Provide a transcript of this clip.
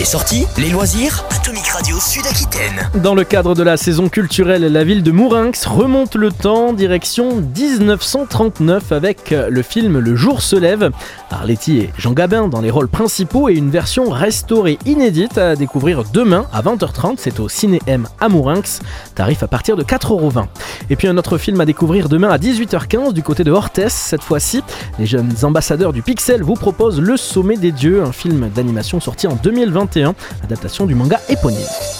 Les sorties, les loisirs, Atomic Radio Sud-Aquitaine. Dans le cadre de la saison culturelle, la ville de Mourinx remonte le temps, direction 1939 avec le film Le jour se lève. Arletty et Jean Gabin dans les rôles principaux et une version restaurée inédite à découvrir demain à 20h30. C'est au Ciné-M à Mourinx, tarif à partir de 4,20€. Et puis un autre film à découvrir demain à 18h15 du côté de Orthès. Cette fois-ci, les jeunes ambassadeurs du Pixel vous proposent Le Sommet des Dieux, un film d'animation sorti en 2021, adaptation du manga éponyme.